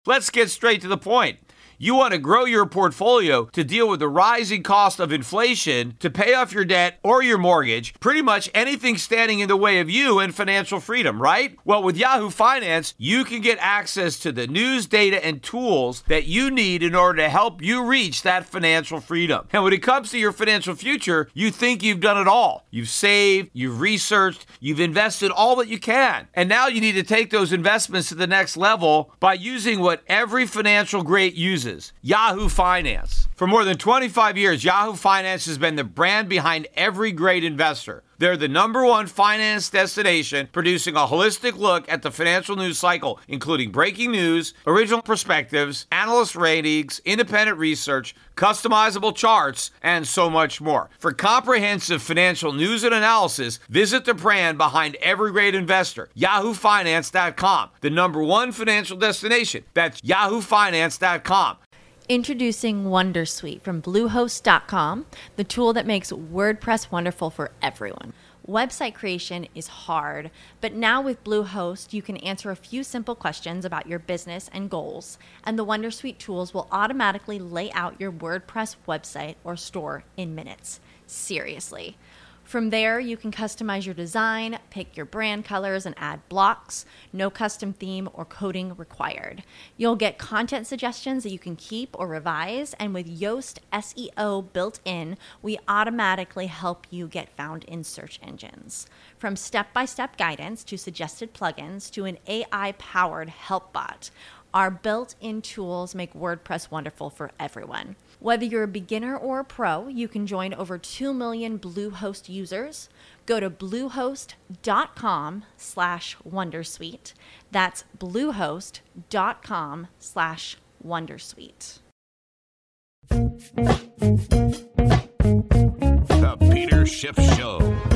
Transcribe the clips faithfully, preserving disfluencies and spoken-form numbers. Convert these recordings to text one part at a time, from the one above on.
Let's get straight to the point. You want to grow your portfolio to deal with the rising cost of inflation, to pay off your debt or your mortgage, pretty much anything standing in the way of you and financial freedom, right? Well, with Yahoo Finance, you can get access to the news, data, and tools that you need in order to help you reach that financial freedom. And when it comes to your financial future, you think you've done it all. You've saved, you've researched, you've invested all that you can. And now you need to take those investments to the next level by using what every financial great uses. Yahoo Finance. For more than twenty-five years, Yahoo Finance has been the brand behind every great investor. They're the number one finance destination, producing a holistic look at the financial news cycle, including breaking news, original perspectives, analyst ratings, independent research, customizable charts, and so much more. For comprehensive financial news and analysis, visit the brand behind every great investor, yahoo finance dot com, the number one financial destination. That's yahoo finance dot com. Introducing Wondersuite from Bluehost dot com, the tool that makes WordPress wonderful for everyone. Website creation is hard, but now with Bluehost, you can answer a few simple questions about your business and goals, and the Wondersuite tools will automatically lay out your WordPress website or store in minutes. Seriously. From there, you can customize your design, pick your brand colors, and add blocks. No custom theme or coding required. You'll get content suggestions that you can keep or revise, and with Yoast S E O built in, we automatically help you get found in search engines. From step-by-step guidance to suggested plugins to an A I-powered help bot, our built-in tools make WordPress wonderful for everyone. Whether you're a beginner or a pro, you can join over two million Bluehost users. Go to bluehost dot com slash wondersuite. That's bluehost dot com slash wondersuite. The Peter Schiff Show.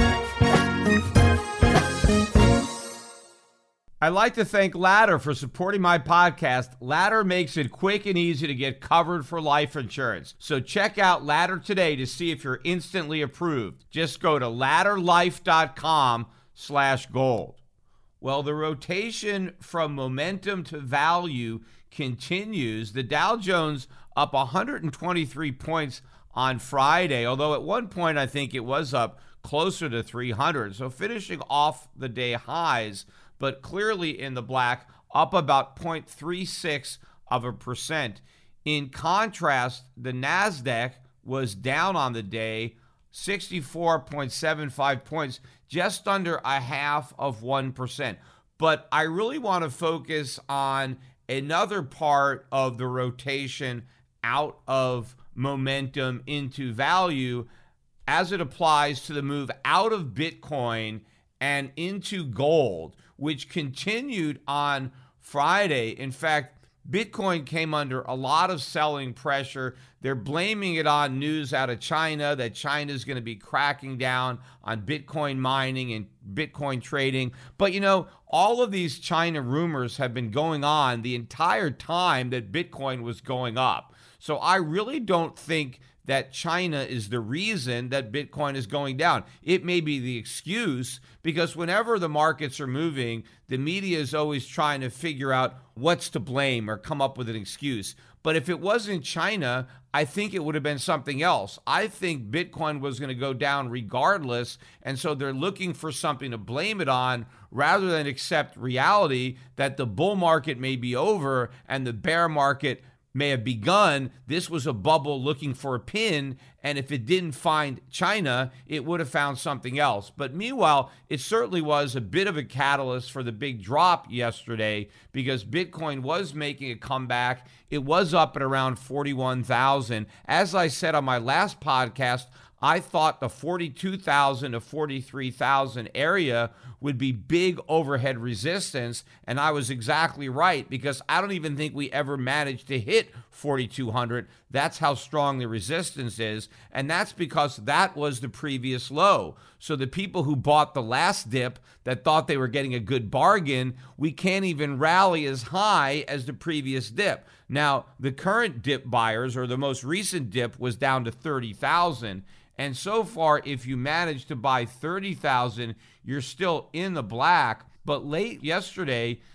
I'd like to thank Ladder for supporting my podcast. Ladder makes it quick and easy to get covered for life insurance. So check out Ladder today to see if you're instantly approved. Just go to ladder life dot com slash gold. Well, the rotation from momentum to value continues. The Dow Jones up one hundred twenty-three points on Friday, although at one point I think it was up closer to three hundred. So finishing off the day highs, but clearly in the black, up about zero point three six of a percent. In contrast, the NASDAQ was down on the day, sixty-four point seven five points, just under a half of one percent. But I really want to focus on another part of the rotation out of momentum into value as it applies to the move out of Bitcoin and into gold, which continued on Friday. In fact, Bitcoin came under a lot of selling pressure. They're blaming it on news out of China that China is going to be cracking down on Bitcoin mining and Bitcoin trading. But, you know, all of these China rumors have been going on the entire time that Bitcoin was going up. So I really don't think that China is the reason that Bitcoin is going down. It may be the excuse, because whenever the markets are moving, the media is always trying to figure out what's to blame or come up with an excuse. But if it wasn't China, I think it would have been something else. I think Bitcoin was going to go down regardless, and so they're looking for something to blame it on rather than accept reality that the bull market may be over and the bear market may have begun. This was a bubble looking for a pin, and if it didn't find China, it would have found something else. But meanwhile, it certainly was a bit of a catalyst for the big drop yesterday, because Bitcoin was making a comeback. It was up at around forty-one thousand. As I said on my last podcast, I thought the forty-two thousand to forty-three thousand area would be big overhead resistance, and I was exactly right, because I don't even think we ever managed to hit forty-two hundred. That's how strong the resistance is, and that's because that was the previous low. So the people who bought the last dip that thought they were getting a good bargain, we can't even rally as high as the previous dip. Now, the current dip buyers, or the most recent dip, was down to thirty thousand. And so far, if you manage to buy thirty thousand, you're still in the black. But late yesterday,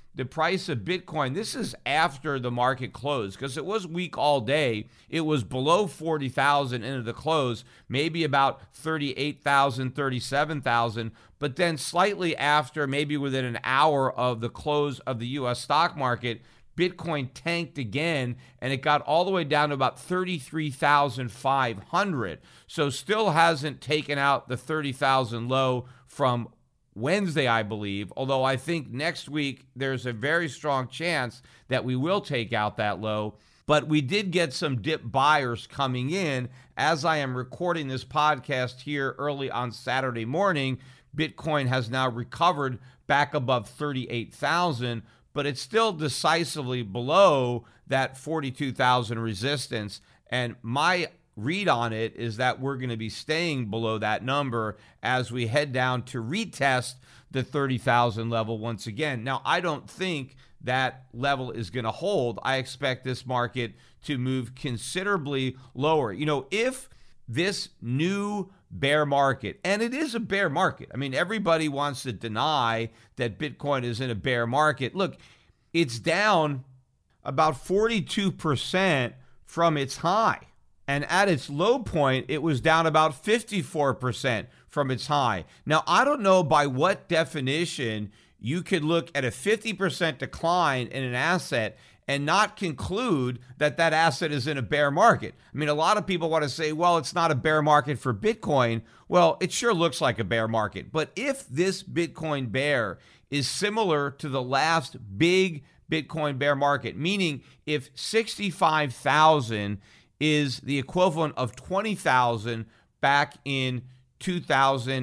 the price of Bitcoin, this is after the market closed because it was weak all day. It was below forty thousand into the close, maybe about thirty-eight thousand, thirty-seven thousand. But then slightly after, maybe within an hour of the close of the U S stock market, Bitcoin tanked again, and it got all the way down to about thirty-three thousand five hundred. So still hasn't taken out the thirty thousand low from Wednesday, I believe, although I think next week there's a very strong chance that we will take out that low. But we did get some dip buyers coming in. As I am recording this podcast here early on Saturday morning, Bitcoin has now recovered back above thirty-eight thousand, but it's still decisively below that forty-two thousand resistance. And my read on it is that we're going to be staying below that number as we head down to retest the thirty thousand level once again. Now, I don't think that level is going to hold. I expect this market to move considerably lower. You know, if this new bear market, and it is a bear market. I mean, everybody wants to deny that Bitcoin is in a bear market. Look, it's down about forty-two percent from its high. And at its low point, it was down about fifty-four percent from its high. Now, I don't know by what definition you could look at a fifty percent decline in an asset and not conclude that that asset is in a bear market. I mean, a lot of people want to say, well, it's not a bear market for Bitcoin. Well, it sure looks like a bear market. But if this Bitcoin bear is similar to the last big Bitcoin bear market, meaning if sixty-five thousand is the equivalent of twenty thousand back in two thousand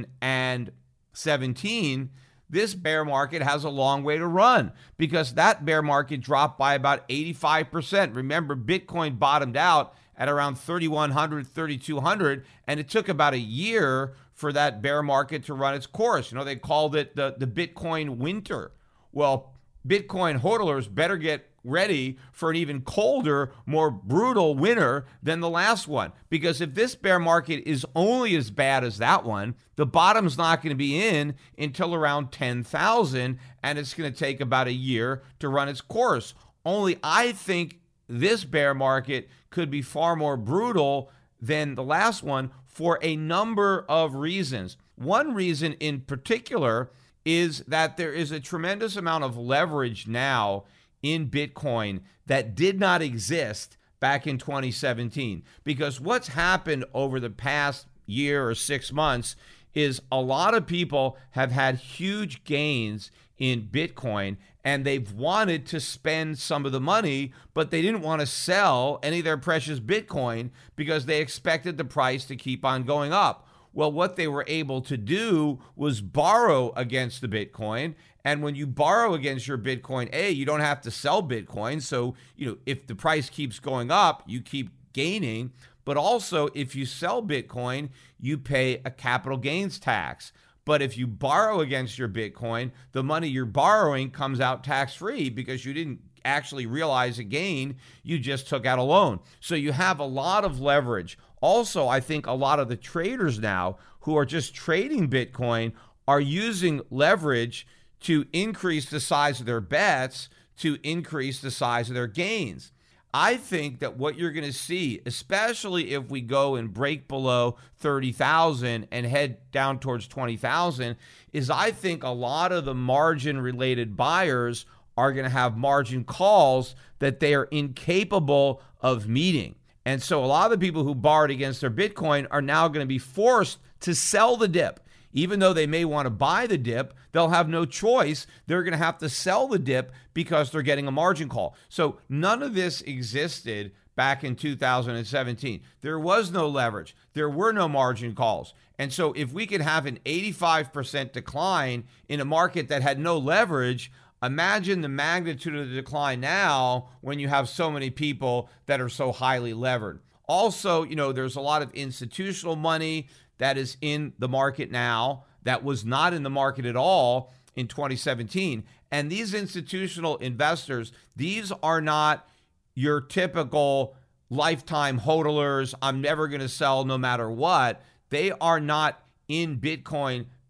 seventeen, this bear market has a long way to run because that bear market dropped by about eighty-five percent. Remember, Bitcoin bottomed out at around thirty-one hundred, thirty-two hundred, and it took about a year for that bear market to run its course. You know, they called it the, the Bitcoin winter. Well, Bitcoin hodlers better get ready for an even colder, more brutal winter than the last one. Because if this bear market is only as bad as that one, the bottom's not going to be in until around ten thousand, and it's going to take about a year to run its course. Only I think this bear market could be far more brutal than the last one for a number of reasons. One reason in particular is that there is a tremendous amount of leverage now in Bitcoin that did not exist back in twenty seventeen. Because what's happened over the past year or six months is a lot of people have had huge gains in Bitcoin and they've wanted to spend some of the money, but they didn't want to sell any of their precious Bitcoin because they expected the price to keep on going up. Well, what they were able to do was borrow against the Bitcoin. And when you borrow against your Bitcoin, A, you don't have to sell Bitcoin. So, you know, if the price keeps going up, you keep gaining. But also, if you sell Bitcoin, you pay a capital gains tax. But if you borrow against your Bitcoin, the money you're borrowing comes out tax-free because you didn't actually realize a gain. You just took out a loan. So you have a lot of leverage. Also, I think a lot of the traders now who are just trading Bitcoin are using leverage to increase the size of their bets, to increase the size of their gains. I think that what you're going to see, especially if we go and break below thirty thousand and head down towards twenty thousand, is I think a lot of the margin-related buyers are going to have margin calls that they are incapable of meeting. And so a lot of the people who borrowed against their Bitcoin are now going to be forced to sell the dip. Even though they may want to buy the dip, they'll have no choice. They're going to have to sell the dip because they're getting a margin call. So none of this existed back in two thousand seventeen. There was no leverage. There were no margin calls. And so if we could have an eighty-five percent decline in a market that had no leverage, imagine the magnitude of the decline now when you have so many people that are so highly levered. Also, you know, there's a lot of institutional money that is in the market now that was not in the market at all in twenty seventeen. And these institutional investors, these are not your typical lifetime hodlers. I'm never going to sell no matter what. They are not in Bitcoin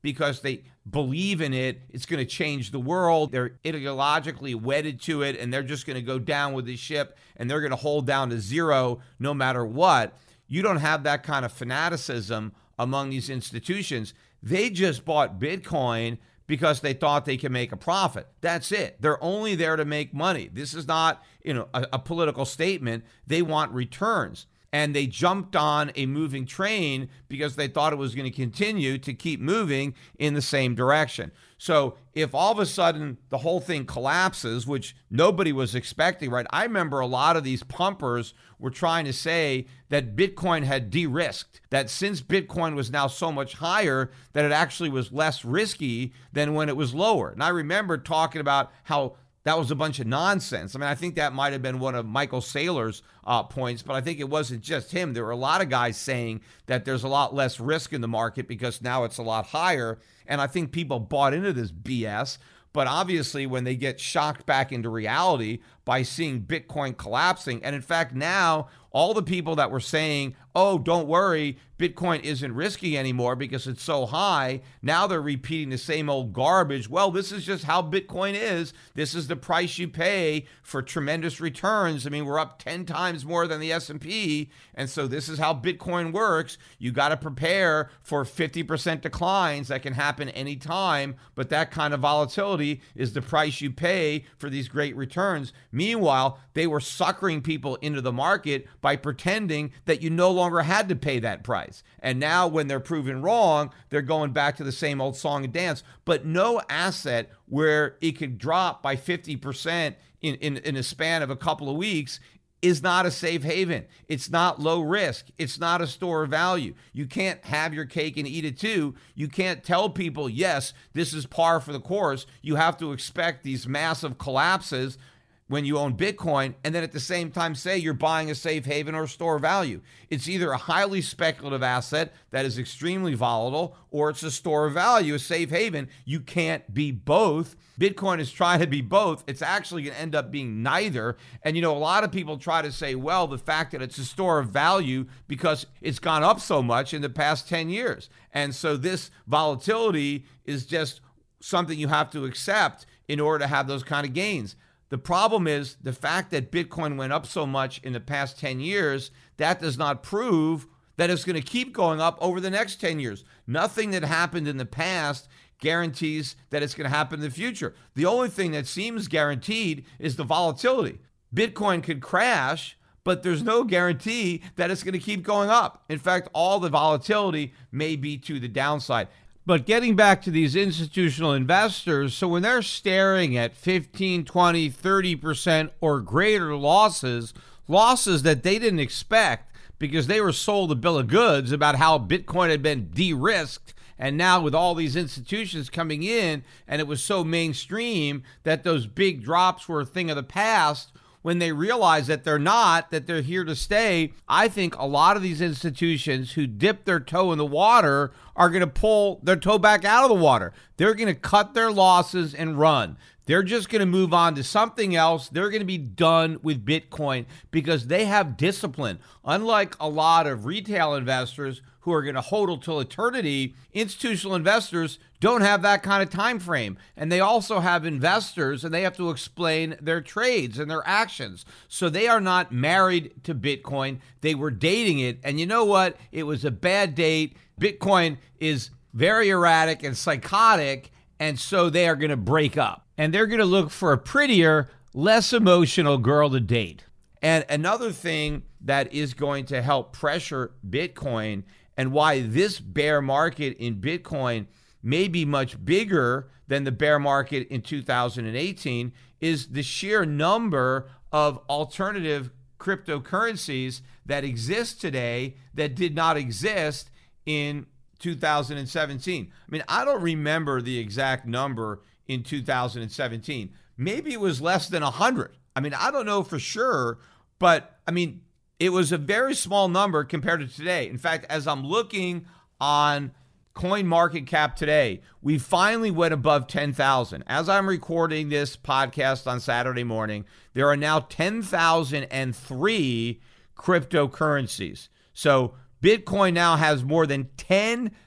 because they believe in it. It's going to change the world. They're ideologically wedded to it, and they're just going to go down with the ship, and they're going to hold down to zero no matter what. You don't have that kind of fanaticism among these institutions. They just bought Bitcoin because they thought they could make a profit. That's it. They're only there to make money. This is not, you know, a, a political statement. They want returns. And they jumped on a moving train because they thought it was going to continue to keep moving in the same direction. So if all of a sudden the whole thing collapses, which nobody was expecting, right? I remember a lot of these pumpers were trying to say that Bitcoin had de-risked, that since Bitcoin was now so much higher, that it actually was less risky than when it was lower. And I remember talking about how that was a bunch of nonsense. I mean, I think that might have been one of Michael Saylor's uh, points, but I think it wasn't just him. There were a lot of guys saying that there's a lot less risk in the market because now it's a lot higher. And I think people bought into this B S. But obviously, when they get shocked back into reality by seeing Bitcoin collapsing, and in fact, now all the people that were saying, oh, don't worry, Bitcoin isn't risky anymore because it's so high, now they're repeating the same old garbage. Well, this is just how Bitcoin is. This is the price you pay for tremendous returns. I mean, we're up ten times more than the S and P, and so this is how Bitcoin works. You got to prepare for fifty percent declines that can happen anytime, but that kind of volatility is the price you pay for these great returns. Meanwhile, they were suckering people into the market by pretending that you no longer had to pay that price. And now when they're proven wrong, they're going back to the same old song and dance. But no asset where it could drop by fifty percent in, in, in a span of a couple of weeks is not a safe haven. It's not low risk. It's not a store of value. You can't have your cake and eat it too. You can't tell people, yes, this is par for the course. You have to expect these massive collapses when you own Bitcoin, and then at the same time say you're buying a safe haven or a store of value. It's either a highly speculative asset that is extremely volatile, or it's a store of value, a safe haven. You can't be both. Bitcoin is trying to be both. It's actually going to end up being neither. And, you know, a lot of people try to say, well, the fact that it's a store of value because it's gone up so much in the past ten years. And so this volatility is just something you have to accept in order to have those kind of gains. The problem is the fact that Bitcoin went up so much in the past ten years, that does not prove that it's going to keep going up over the next ten years. Nothing that happened in the past guarantees that it's going to happen in the future. The only thing that seems guaranteed is the volatility. Bitcoin could crash, but there's no guarantee that it's going to keep going up. In fact, all the volatility may be to the downside. But getting back to these institutional investors, so when they're staring at fifteen, twenty, thirty percent or greater losses, losses that they didn't expect because they were sold a bill of goods about how Bitcoin had been de-risked, and now with all these institutions coming in, and it was so mainstream that those big drops were a thing of the past, when they realize that they're not, that they're here to stay, I think a lot of these institutions who dip their toe in the water are going to pull their toe back out of the water. They're going to cut their losses and run. They're just going to move on to something else. They're going to be done with Bitcoin because they have discipline. Unlike a lot of retail investors who are going to hodl till eternity, institutional investors don't have that kind of time frame. And they also have investors, and they have to explain their trades and their actions. So they are not married to Bitcoin. They were dating it. And you know what? It was a bad date. Bitcoin is very erratic and psychotic, and so they are going to break up. And they're going to look for a prettier, less emotional girl to date. And another thing that is going to help pressure Bitcoin, and why this bear market in Bitcoin may be much bigger than the bear market in two thousand eighteen, is the sheer number of alternative cryptocurrencies that exist today that did not exist in two thousand seventeen. I mean, I don't remember the exact number in two thousand seventeen. Maybe it was less than one hundred. I mean, I don't know for sure, but I mean, it was a very small number compared to today. In fact, as I'm looking on CoinMarketCap today, we finally went above ten thousand. As I'm recording this podcast on Saturday morning, there are now ten thousand three cryptocurrencies. So Bitcoin now has more than ten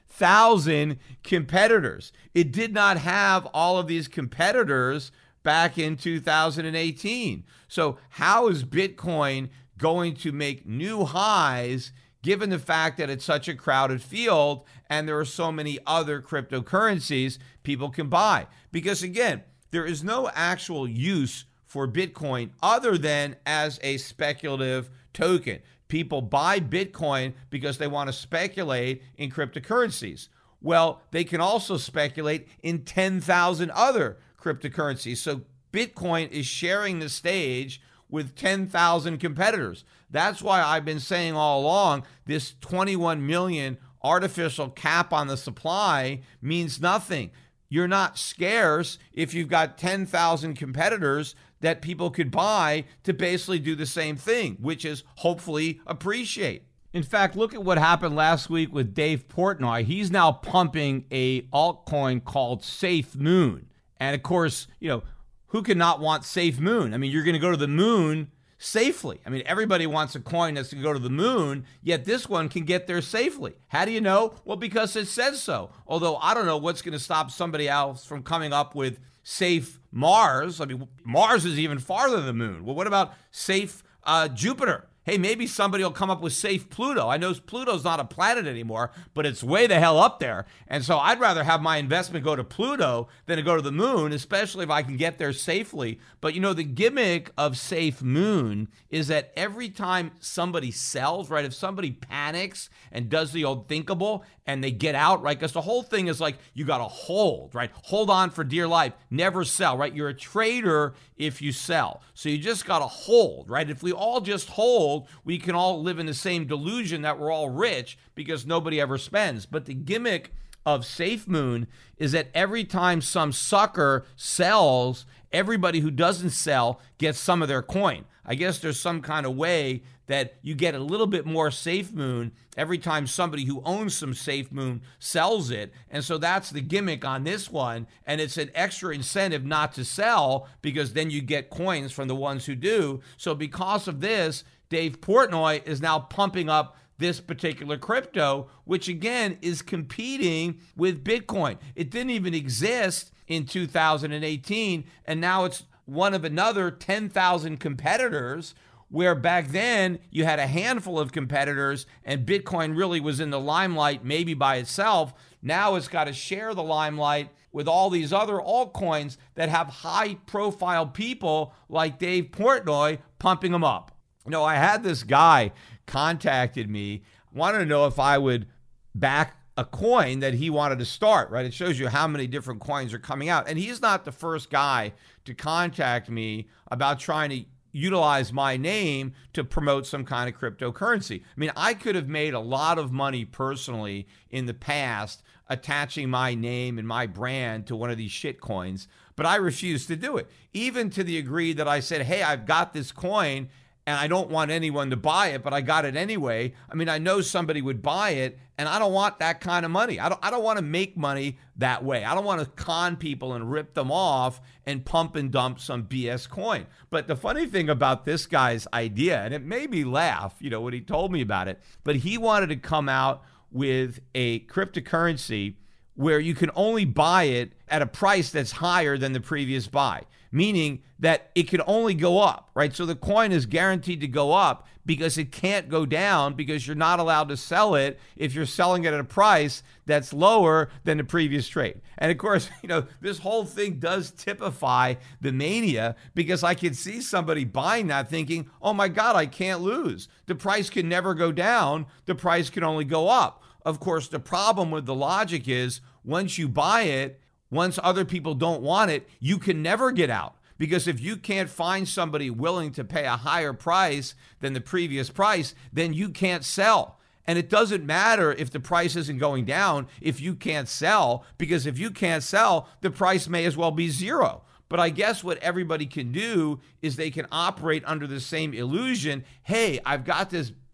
thousand competitors. It did not have all of these competitors back in two thousand eighteen. So how is Bitcoin going to make new highs given the fact that it's such a crowded field and there are so many other cryptocurrencies people can buy? Because again, there is no actual use for Bitcoin other than as a speculative token. People buy Bitcoin because they want to speculate in cryptocurrencies. Well, they can also speculate in ten thousand other cryptocurrencies. So Bitcoin is sharing the stage with ten thousand competitors. That's why I've been saying all along, this twenty-one million artificial cap on the supply means nothing. You're not scarce if you've got ten thousand competitors that people could buy to basically do the same thing, which is hopefully appreciate. In fact, look at what happened last week with Dave Portnoy. He's now pumping a altcoin called Safe Moon. And of course, you know, who could not want Safe Moon? I mean, you're going to go to the moon safely. I mean, everybody wants a coin that's going to go to the moon, yet this one can get there safely. How do you know? Well, because it says so. Although I don't know what's going to stop somebody else from coming up with Safe Mars. I mean, Mars is even farther than the moon. Well, what about Safe uh, Jupiter? Hey, maybe somebody will come up with Safe Pluto. I know Pluto's not a planet anymore, but it's way the hell up there. And so I'd rather have my investment go to Pluto than to go to the moon, especially if I can get there safely. But, you know, the gimmick of Safe Moon is that every time somebody sells, right, if somebody panics and does the unthinkable and they get out, right, because the whole thing is like you got to hold, right? Hold on for dear life. Never sell, right? You're a trader if you sell. So you just got to hold, right? If we all just hold, we can all live in the same delusion that we're all rich because nobody ever spends. But the gimmick of Safe Moon is that every time some sucker sells, everybody who doesn't sell gets some of their coin. I guess there's some kind of way that you get a little bit more Safe Moon every time somebody who owns some Safe Moon sells it. And so that's the gimmick on this one. And it's an extra incentive not to sell because then you get coins from the ones who do. So because of this, Dave Portnoy is now pumping up this particular crypto, which again is competing with Bitcoin. It didn't even exist in two thousand eighteen, and now it's one of another ten thousand competitors, where back then you had a handful of competitors and Bitcoin really was in the limelight maybe by itself. Now it's got to share the limelight with all these other altcoins that have high profile people like Dave Portnoy pumping them up. You know, I had this guy contacted me, wanted to know if I would back a coin that he wanted to start, right? It shows you how many different coins are coming out. And he's not the first guy to contact me about trying to utilize my name to promote some kind of cryptocurrency. I mean, I could have made a lot of money personally in the past attaching my name and my brand to one of these shit coins, but I refused to do it. Even to the degree that I said, hey, I've got this coin and I don't want anyone to buy it, but I got it anyway. I mean, I know somebody would buy it, and I don't want that kind of money. I don't, I don't want to make money that way. I don't want to con people and rip them off and pump and dump some B S coin. But the funny thing about this guy's idea, and it made me laugh, you know, when he told me about it, but he wanted to come out with a cryptocurrency where you can only buy it at a price that's higher than the previous buy, meaning that it can only go up, right? So the coin is guaranteed to go up because it can't go down because you're not allowed to sell it if you're selling it at a price that's lower than the previous trade. And of course, you know, this whole thing does typify the mania because I can see somebody buying that thinking, oh my God, I can't lose. The price can never go down. The price can only go up. Of course, the problem with the logic is once you buy it, once other people don't want it, you can never get out. Because if you can't find somebody willing to pay a higher price than the previous price, then you can't sell. And it doesn't matter if the price isn't going down if you can't sell, because if you can't sell, the price may as well be zero. But I guess what everybody can do is they can operate under the same illusion. Hey, I've got this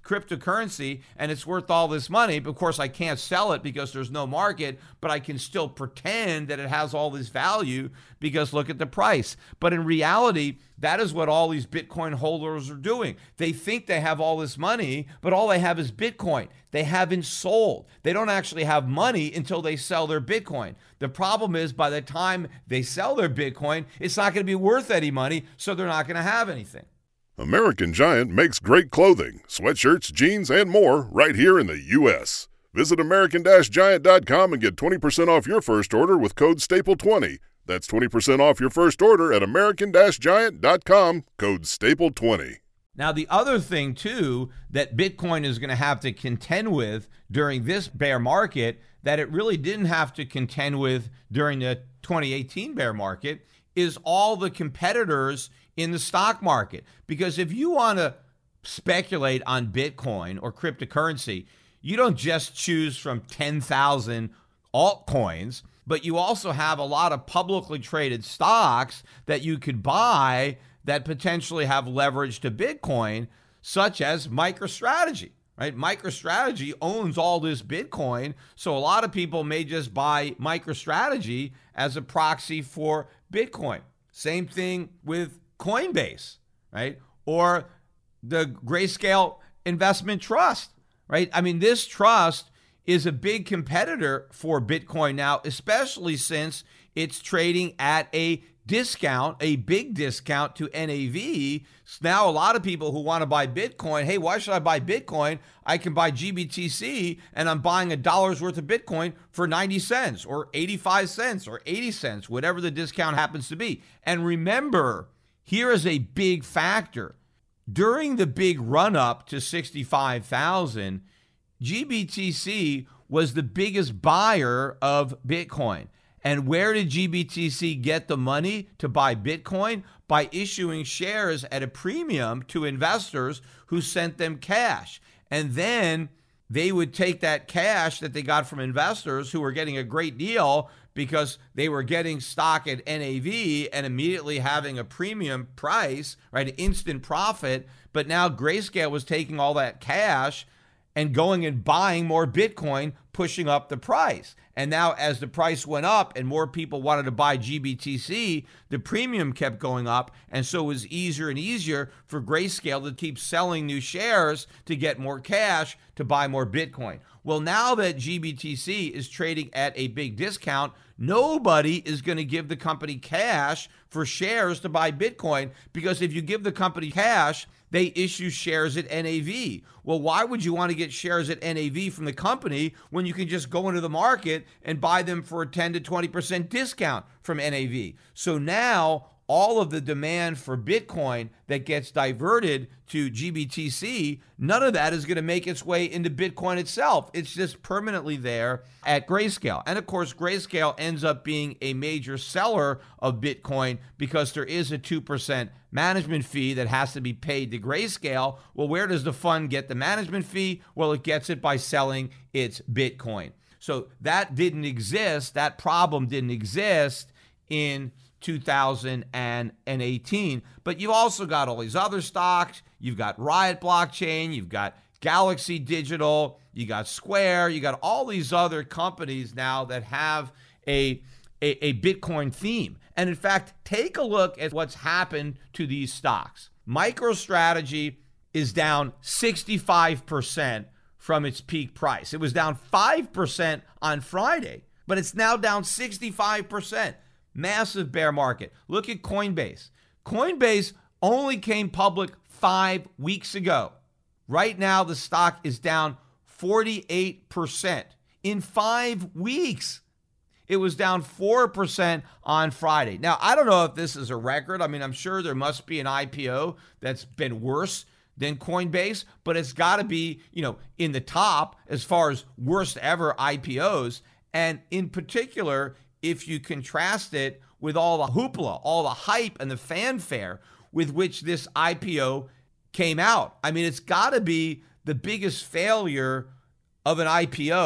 cryptocurrency and it's worth all this money. But of course, I can't sell it because there's no market, but I can still pretend that it has all this value because look at the price. But in reality, that is what all these Bitcoin holders are doing. They think they have all this money, but all they have is Bitcoin. They haven't sold. They don't actually have money until they sell their Bitcoin. The problem is by the time they sell their Bitcoin, it's not going to be worth any money, so they're not going to have anything. American Giant makes great clothing, sweatshirts, jeans, and more right here in the U S Visit American Giant dot com and get twenty percent off your first order with code staple twenty. That's twenty percent off your first order at American Giant dot com, code staple twenty. Now, the other thing, too, that Bitcoin is going to have to contend with during this bear market that it really didn't have to contend with during the twenty eighteen bear market is all the competitors in the stock market. Because if you want to speculate on Bitcoin or cryptocurrency, you don't just choose from ten thousand altcoins, but you also have a lot of publicly traded stocks that you could buy that potentially have leverage to Bitcoin, such as MicroStrategy, right? MicroStrategy owns all this Bitcoin, so a lot of people may just buy MicroStrategy as a proxy for Bitcoin. Same thing with Coinbase, right? Or the Grayscale Investment Trust, right? I mean, this trust is a big competitor for Bitcoin now, especially since it's trading at a discount, a big discount to N A V. So now a lot of people who want to buy Bitcoin, hey, why should I buy Bitcoin? I can buy G B T C and I'm buying a dollar's worth of Bitcoin for ninety cents or eighty-five cents or eighty cents, whatever the discount happens to be. And remember, here is a big factor. During the big run up to sixty-five thousand, G B T C was the biggest buyer of Bitcoin. And where did G B T C get the money to buy Bitcoin? By issuing shares at a premium to investors who sent them cash. And then they would take that cash that they got from investors who were getting a great deal because they were getting stock at N A V and immediately having a premium price, right, instant profit. But now Grayscale was taking all that cash and going and buying more Bitcoin, pushing up the price. And now as the price went up and more people wanted to buy G B T C, the premium kept going up. And so it was easier and easier for Grayscale to keep selling new shares to get more cash to buy more Bitcoin. Well, now that G B T C is trading at a big discount, nobody is going to give the company cash for shares to buy Bitcoin, because if you give the company cash, they issue shares at N A V. Well, why would you want to get shares at N A V from the company when you can just go into the market and buy them for a ten to twenty percent discount from N A V? So now all of the demand for Bitcoin that gets diverted to G B T C, none of that is going to make its way into Bitcoin itself. It's just permanently there at Grayscale. And of course, Grayscale ends up being a major seller of Bitcoin because there is a two percent management fee that has to be paid to Grayscale. Well, where does the fund get the management fee? Well, it gets it by selling its Bitcoin. So that didn't exist. That problem didn't exist in two thousand eighteen. But you've also got all these other stocks. You've got Riot Blockchain. You've got Galaxy Digital. You got Square. You got all these other companies now that have a, a, a Bitcoin theme. And in fact, take a look at what's happened to these stocks. MicroStrategy is down sixty-five percent from its peak price. It was down five percent on Friday, but it's now down sixty-five percent. Massive bear market. Look at Coinbase. Coinbase only came public five weeks ago. Right now, the stock is down forty-eight percent in five weeks. It was down four percent on Friday. Now, I don't know if this is a record. I mean, I'm sure there must be an I P O that's been worse than Coinbase, but it's got to be, you know, in the top as far as worst ever I P Os. And in particular, if you contrast it with all the hoopla, all the hype and the fanfare with which this I P O came out. I mean, it's got to be the biggest failure of an I P O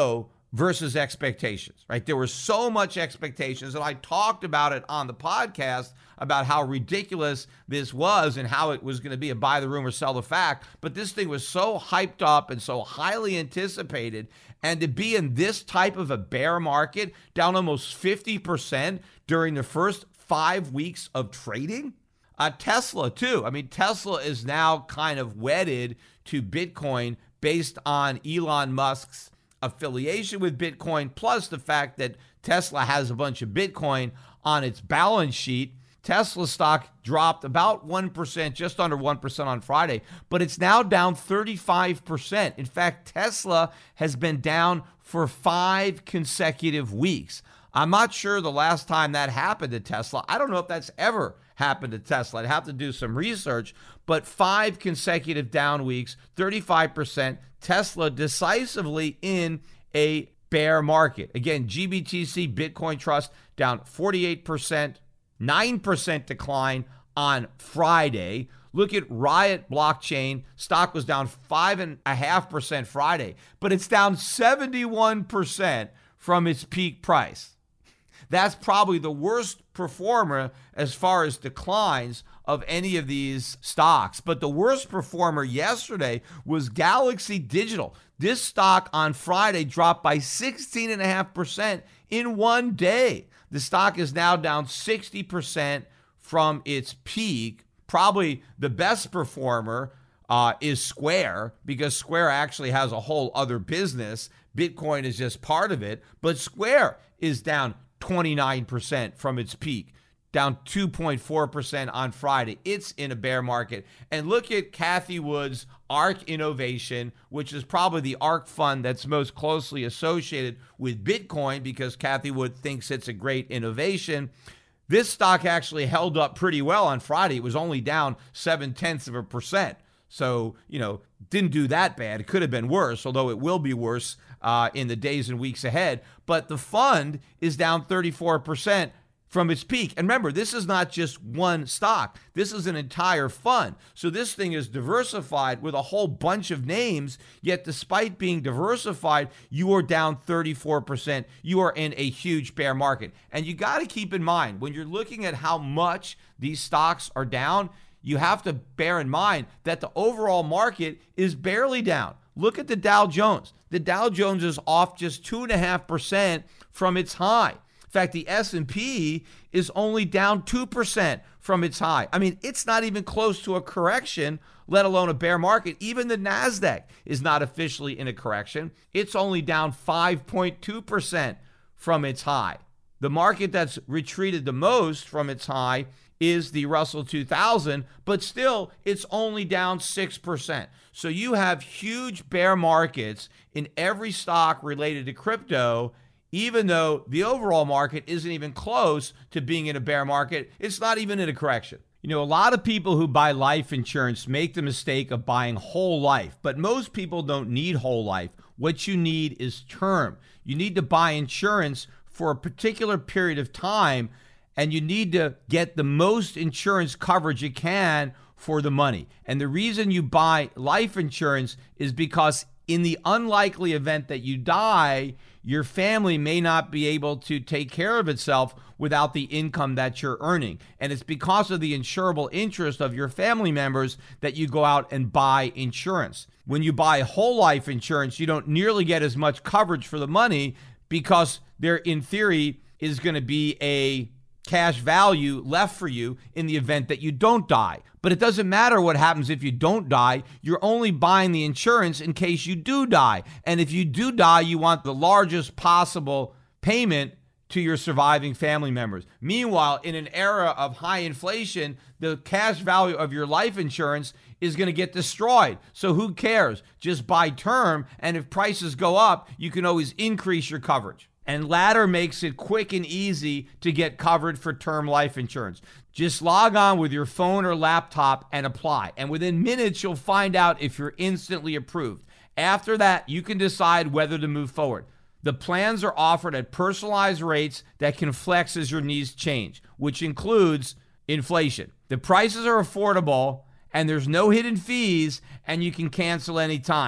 versus expectations, right? There was so much expectations, and I talked about it on the podcast about how ridiculous this was and how it was going to be a buy the rumor, sell the fact. But this thing was so hyped up and so highly anticipated, and to be in this type of a bear market, down almost fifty percent during the first five weeks of trading. Uh, Tesla, too. I mean, Tesla is now kind of wedded to Bitcoin based on Elon Musk's affiliation with Bitcoin, plus the fact that Tesla has a bunch of Bitcoin on its balance sheet. Tesla stock dropped about one percent, just under one percent on Friday, but it's now down thirty-five percent. In fact, Tesla has been down for five consecutive weeks. I'm not sure the last time that happened to Tesla. I don't know if that's ever happened to Tesla. I'd have to do some research, but five consecutive down weeks, thirty-five percent. Tesla decisively in a bear market. Again, G B T C Bitcoin Trust down forty-eight percent, nine percent decline on Friday. Look at Riot Blockchain. Stock was down five point five percent Friday, but it's down seventy-one percent from its peak price. That's probably the worst performer as far as declines of any of these stocks. But the worst performer yesterday was Galaxy Digital. This stock on Friday dropped by sixteen point five percent in one day. The stock is now down sixty percent from its peak. Probably the best performer uh, is Square, because Square actually has a whole other business. Bitcoin is just part of it. But Square is down twenty-nine percent from its peak, down two point four percent on Friday. It's in a bear market. And look at Cathie Wood's ARK Innovation, which is probably the ARK fund that's most closely associated with Bitcoin, because Cathie Wood thinks it's a great innovation. This stock actually held up pretty well on Friday. It was only down seven tenths of a percent. So, you know, didn't do that bad. It could have been worse, although it will be worse uh, in the days and weeks ahead. But the fund is down thirty-four percent from its peak. And remember, this is not just one stock. This is an entire fund. So this thing is diversified with a whole bunch of names, yet despite being diversified, you are down thirty-four percent. You are in a huge bear market. And you got to keep in mind, when you're looking at how much these stocks are down, you have to bear in mind that the overall market is barely down. Look at the Dow Jones. The Dow Jones is off just two point five percent from its high. In fact, the S and P is only down two percent from its high. I mean, it's not even close to a correction, let alone a bear market. Even the NASDAQ is not officially in a correction. It's only down five point two percent from its high. The market that's retreated the most from its high is the Russell two thousand, but still it's only down six percent. So you have huge bear markets in every stock related to crypto, even though the overall market isn't even close to being in a bear market. It's not even in a correction. You know, a lot of people who buy life insurance make the mistake of buying whole life, but most people don't need whole life. What you need is term. You need to buy insurance for a particular period of time, and you need to get the most insurance coverage you can for the money. And the reason you buy life insurance is because in the unlikely event that you die, your family may not be able to take care of itself without the income that you're earning. And it's because of the insurable interest of your family members that you go out and buy insurance. When you buy whole life insurance, you don't nearly get as much coverage for the money because there, in theory, is going to be a cash value left for you in the event that you don't die. But it doesn't matter what happens if you don't die. You're only buying the insurance in case you do die. And if you do die, you want the largest possible payment to your surviving family members. Meanwhile, in an era of high inflation, the cash value of your life insurance is going to get destroyed. So who cares? Just buy term, and if prices go up, you can always increase your coverage. And Ladder makes it quick and easy to get covered for term life insurance. Just log on with your phone or laptop and apply. And within minutes, you'll find out if you're instantly approved. After that, you can decide whether to move forward. The plans are offered at personalized rates that can flex as your needs change, which includes inflation. The prices are affordable, and there's no hidden fees, and you can cancel anytime.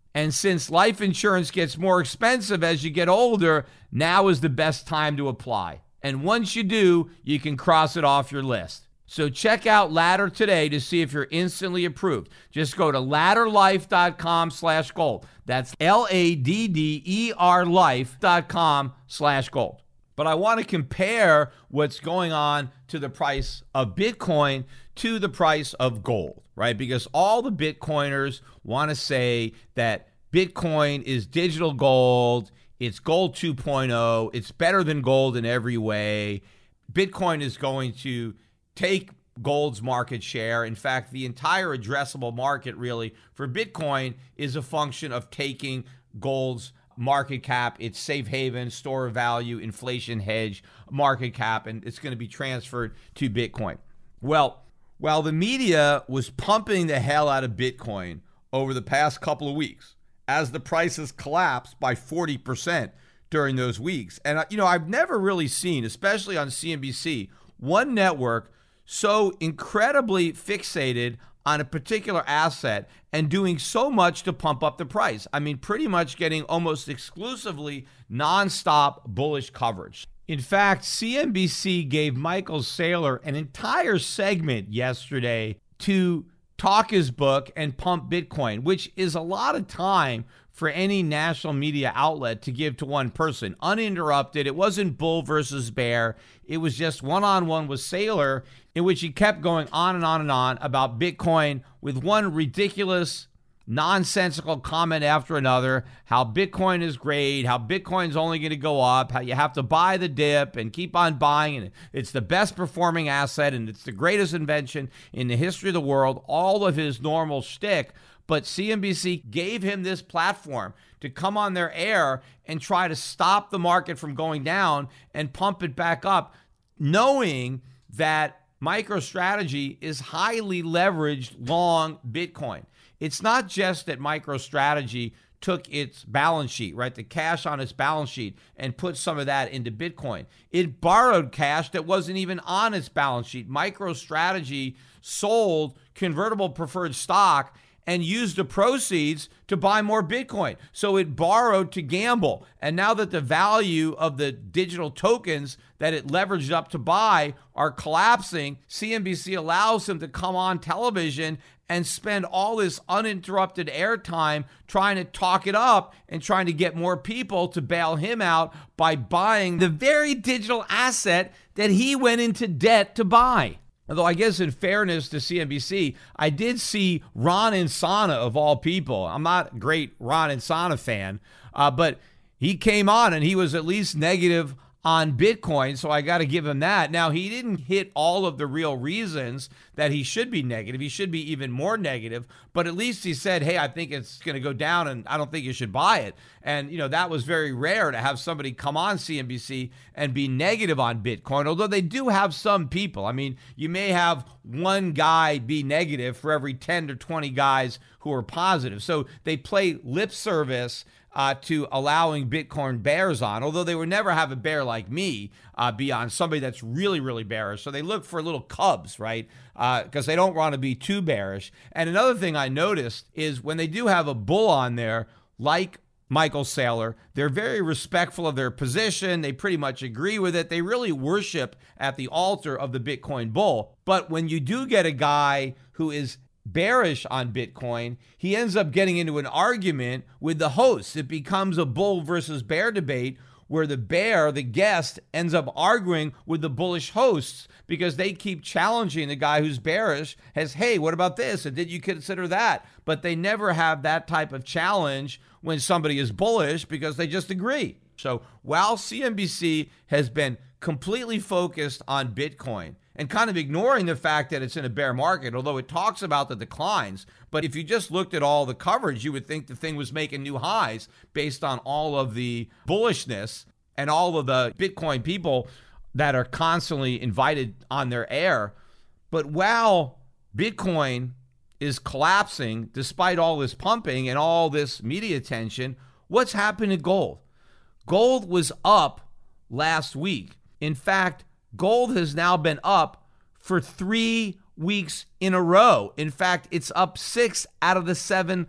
And since life insurance gets more expensive as you get older, now is the best time to apply. And once you do, you can cross it off your list. So check out Ladder today to see if you're instantly approved. Just go to ladderlife.com slash gold. That's L A D D E R life.com slash gold. But I want to compare what's going on to the price of Bitcoin to the price of gold, right? Because all the Bitcoiners want to say that Bitcoin is digital gold, it's gold two point oh, it's better than gold in every way. Bitcoin is going to take gold's market share. In fact, the entire addressable market really for Bitcoin is a function of taking gold's market cap, its safe haven, store of value, inflation hedge market cap, and it's going to be transferred to Bitcoin. Well, while the media was pumping the hell out of Bitcoin over the past couple of weeks, as the prices collapsed by forty percent during those weeks, and you know, I've never really seen, especially on C N B C, one network so incredibly fixated on a particular asset and doing so much to pump up the price. I mean, pretty much getting almost exclusively nonstop bullish coverage. In fact, C N B C gave Michael Saylor an entire segment yesterday to talk his book and pump Bitcoin, which is a lot of time for any national media outlet to give to one person, uninterrupted. It wasn't bull versus bear. It was just one-on-one with Saylor, in which he kept going on and on and on about Bitcoin with one ridiculous, nonsensical comment after another, how Bitcoin is great, how Bitcoin's only going to go up, how you have to buy the dip and keep on buying, and it's the best performing asset, and it's the greatest invention in the history of the world, all of his normal shtick. But C N B C gave him this platform to come on their air and try to stop the market from going down and pump it back up, knowing that MicroStrategy is highly leveraged long Bitcoin. It's not just that MicroStrategy took its balance sheet, right, the cash on its balance sheet, and put some of that into Bitcoin. It borrowed cash that wasn't even on its balance sheet. MicroStrategy sold convertible preferred stock and used the proceeds to buy more Bitcoin. So it borrowed to gamble. And now that the value of the digital tokens that it leveraged up to buy are collapsing, C N B C allows him to come on television and spend all this uninterrupted airtime trying to talk it up and trying to get more people to bail him out by buying the very digital asset that he went into debt to buy. Although I guess in fairness to C N B C, I did see Ron Insana, of all people. I'm not a great Ron Insana fan, uh, but he came on and he was at least negative on Bitcoin, so I got to give him that. Now, he didn't hit all of the real reasons that he should be negative. He should be even more negative, but at least he said, hey, I think it's going to go down and I don't think you should buy it. And, you know, that was very rare to have somebody come on C N B C and be negative on Bitcoin, although they do have some people. I mean, you may have one guy be negative for every ten to twenty guys who are positive. So they play lip service Uh, to allowing Bitcoin bears on, although they would never have a bear like me uh, be on somebody that's really, really bearish. So they look for little cubs, right? Because uh, they don't want to be too bearish. And another thing I noticed is when they do have a bull on there, like Michael Saylor, they're very respectful of their position. They pretty much agree with it. They really worship at the altar of the Bitcoin bull. But when you do get a guy who is bearish on Bitcoin, he ends up getting into an argument with the host. It becomes a bull versus bear debate where the bear, the guest, ends up arguing with the bullish hosts because they keep challenging the guy who's bearish as, hey, what about this? And did you consider that? But they never have that type of challenge when somebody is bullish because they just agree. So while C N B C has been completely focused on Bitcoin and kind of ignoring the fact that it's in a bear market, although it talks about the declines. But if you just looked at all the coverage, you would think the thing was making new highs based on all of the bullishness and all of the Bitcoin people that are constantly invited on their air. But while Bitcoin is collapsing, despite all this pumping and all this media attention, what's happened to gold? Gold was up last week. In fact, gold has now been up for three weeks in a row. In fact, it's up six out of the seven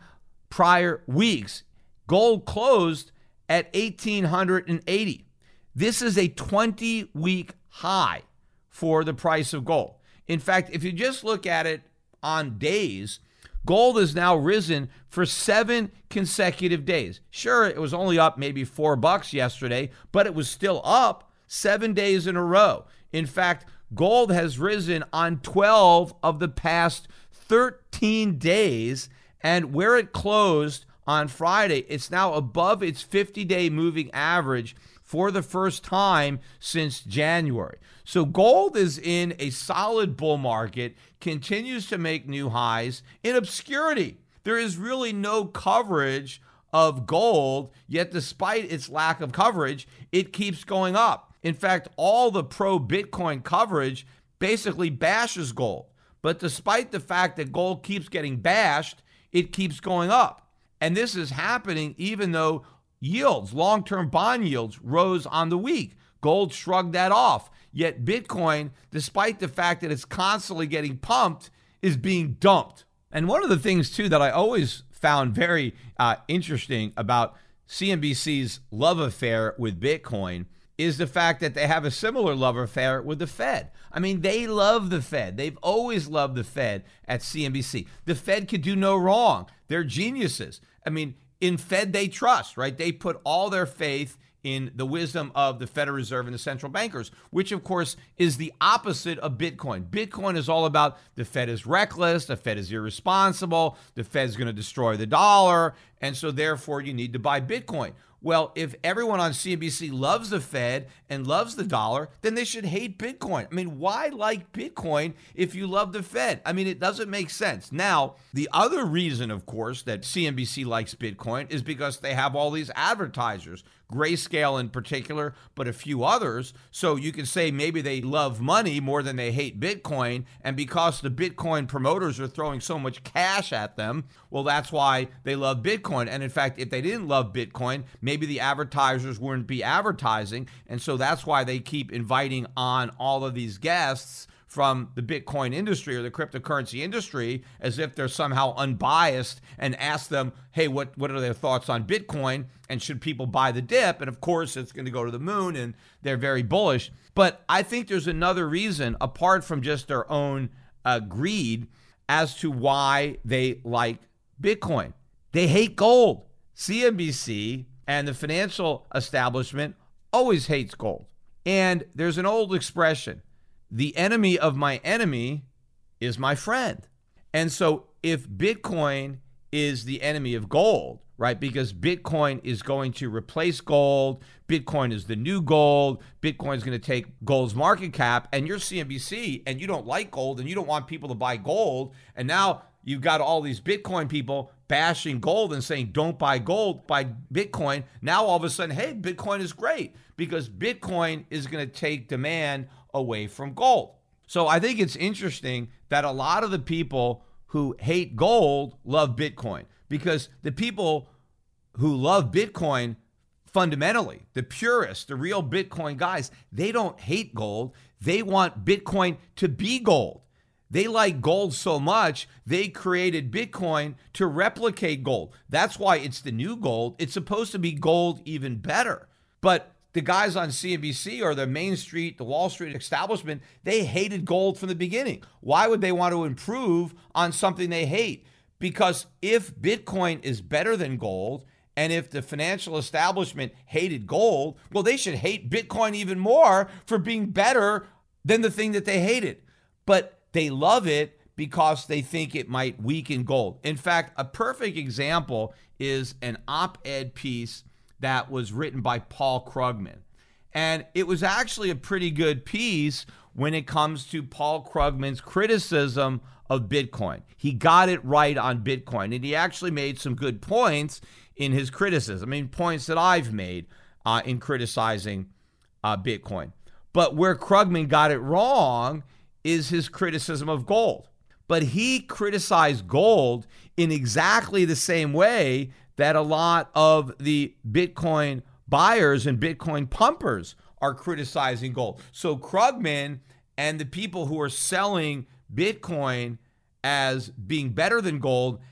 prior weeks. Gold closed at eighteen eighty. This is a twenty-week high for the price of gold. In fact, if you just look at it on days, gold has now risen for seven consecutive days. Sure, it was only up maybe four bucks yesterday, but it was still up seven days in a row. In fact, gold has risen on twelve of the past thirteen days, and where it closed on Friday, it's now above its fifty-day moving average for the first time since January. So gold is in a solid bull market, continues to make new highs in obscurity. There is really no coverage of gold, yet despite its lack of coverage, it keeps going up. In fact, all the pro-Bitcoin coverage basically bashes gold. But despite the fact that gold keeps getting bashed, it keeps going up. And this is happening even though yields, long-term bond yields, rose on the week. Gold shrugged that off. Yet Bitcoin, despite the fact that it's constantly getting pumped, is being dumped. And one of the things, too, that I always found very uh, interesting about C N B C's love affair with Bitcoin is the fact that they have a similar love affair with the Fed. I mean, they love the Fed. They've always loved the Fed at C N B C. The Fed could do no wrong. They're geniuses. I mean, in Fed they trust, right? They put all their faith in the wisdom of the Federal Reserve and the central bankers, which of course is the opposite of Bitcoin. Bitcoin is all about the Fed is reckless, the Fed is irresponsible, the Fed's going to destroy the dollar, and so therefore you need to buy Bitcoin. Well, if everyone on C N B C loves the Fed and loves the dollar, then they should hate Bitcoin. I mean, why like Bitcoin if you love the Fed? I mean, it doesn't make sense. Now, the other reason, of course, that C N B C likes Bitcoin is because they have all these advertisers, Grayscale in particular, but a few others. So you can say maybe they love money more than they hate Bitcoin. And because the Bitcoin promoters are throwing so much cash at them, well, that's why they love Bitcoin. And in fact, if they didn't love Bitcoin, maybe the advertisers wouldn't be advertising. And so that's why they keep inviting on all of these guests from the Bitcoin industry or the cryptocurrency industry as if they're somehow unbiased and ask them, hey, what, what are their thoughts on Bitcoin and should people buy the dip? And of course, it's going to go to the moon and they're very bullish. But I think there's another reason apart from just their own uh, greed as to why they like Bitcoin. They hate gold. C N B C and the financial establishment always hates gold. And there's an old expression, the enemy of my enemy is my friend. And so if Bitcoin is the enemy of gold, right, because Bitcoin is going to replace gold, Bitcoin is the new gold, Bitcoin is going to take gold's market cap, and you're C N B C and you don't like gold and you don't want people to buy gold, and now you've got all these Bitcoin people bashing gold and saying, don't buy gold, buy Bitcoin. Now all of a sudden, hey, Bitcoin is great because Bitcoin is going to take demand away from gold. So I think it's interesting that a lot of the people who hate gold love Bitcoin because the people who love Bitcoin fundamentally, the purists, the real Bitcoin guys, they don't hate gold. They want Bitcoin to be gold. They like gold so much, they created Bitcoin to replicate gold. That's why it's the new gold. It's supposed to be gold even better. But the guys on C N B C or the Main Street, the Wall Street establishment, they hated gold from the beginning. Why would they want to improve on something they hate? Because if Bitcoin is better than gold, and if the financial establishment hated gold, well, they should hate Bitcoin even more for being better than the thing that they hated. But they love it because they think it might weaken gold. In fact, a perfect example is an op-ed piece that was written by Paul Krugman. And it was actually a pretty good piece when it comes to Paul Krugman's criticism of Bitcoin. He got it right on Bitcoin, and he actually made some good points in his criticism. I mean, points that I've made uh, in criticizing uh, Bitcoin. But where Krugman got it wrong is his criticism of gold. But he criticized gold in exactly the same way that a lot of the Bitcoin buyers and Bitcoin pumpers are criticizing gold. So Krugman and the people who are selling Bitcoin as being better than gold